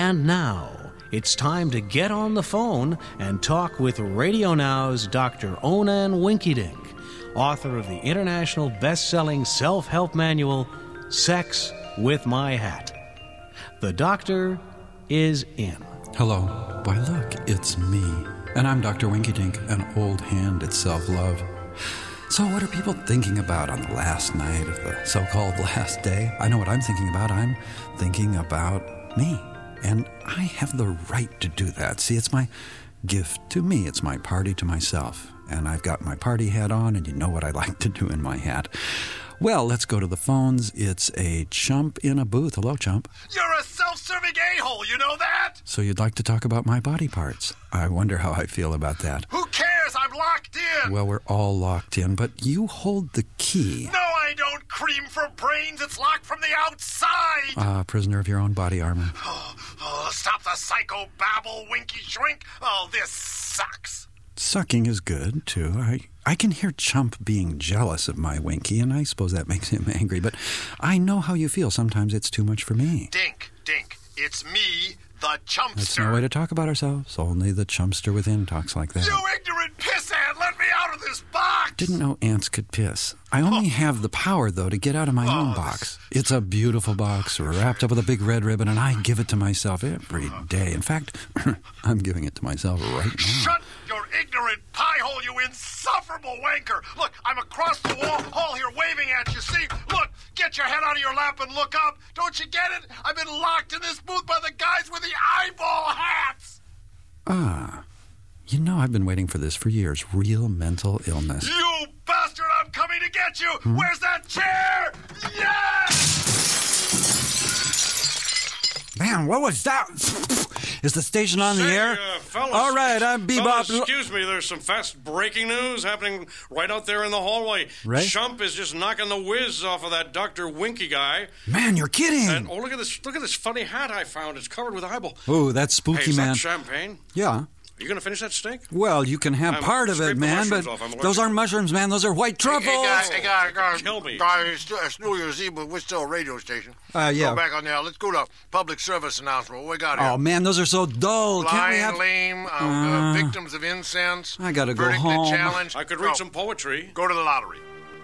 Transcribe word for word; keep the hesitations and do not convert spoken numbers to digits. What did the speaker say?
And now, it's time to get on the phone and talk with Radio Now's Doctor Onan Winkydink, author of the international best-selling self-help manual, Sex with My Hat. The doctor is in. Hello. Why, look, it's me. And I'm Doctor Winkydink, an old hand at self-love. So what are people thinking about on the last night of the so-called last day? I know what I'm thinking about. I'm thinking about me. And I have the right to do that. See, it's my gift to me. It's my party to myself. And I've got my party hat on, and you know what I like to do in my hat. Well, let's go to the phones. It's a chump in a booth. Hello, chump. You're a self-serving a-hole, you know that? So you'd like to talk about my body parts. I wonder how I feel about that. Who cares? I'm locked in. Well, we're all locked in, but you hold the key. No, I don't. Cream for brains. It's locked from the outside. Ah, uh, prisoner of your own body armor. Oh, oh, stop the psycho babble, Winky Shrink. Oh, this sucks. Sucking is good, too. I, I can hear Chump being jealous of my Winky, and I suppose that makes him angry, but I know how you feel. Sometimes it's too much for me. Dink, Dink, it's me, the Chumpster. That's no way to talk about ourselves. Only the Chumpster within talks like that. You ignorant pissant! Let me out of this box! Didn't know ants could piss. I only oh. have the power, though, to get out of my oh, own box. It's a beautiful box, wrapped up with a big red ribbon, and I give it to myself every day. In fact, I'm giving it to myself right now. Shut your ignorant pie hole, you insufferable wanker! Look, I'm across the wall, hall here waving at you. See? Look, get your head out of your lap and look up. Don't you get it? I've been locked in this booth by the guys with the eyeball hats! Ah. You know, I've been waiting for this for years. Real mental illness. You bastard! I'm coming to get you! Hmm? Where's that chair? Yes! Man, what was that? Is the station on Say, the air? Uh, fellas, All right, I'm Bebop. Fellas, excuse me, there's some fast breaking news happening right out there in the hallway. Right? Chump is just knocking the whiz off of that Doctor Winky guy. Man, you're kidding. And, oh, look at this, look at this funny hat I found. It's covered with eyeball. Oh, that's spooky, hey, is man. That champagne? Yeah. Are you going to finish that steak? Well, you can have I'm part of it, man, but those aren't mushrooms, man. Those are white truffles. Hey, guys, hey, guys, guys, Kill me. Guys, it's New Year's Eve, but we're still a radio station. Uh, yeah. Go back on there. Let's go to public service announcement. What we got here? Oh, man, those are so dull. Blind, Can't we have... lame, uh, Uh, uh, victims of incense. I gotta go verdict home. Challenge. I could read Go. some poetry. Go to the lottery.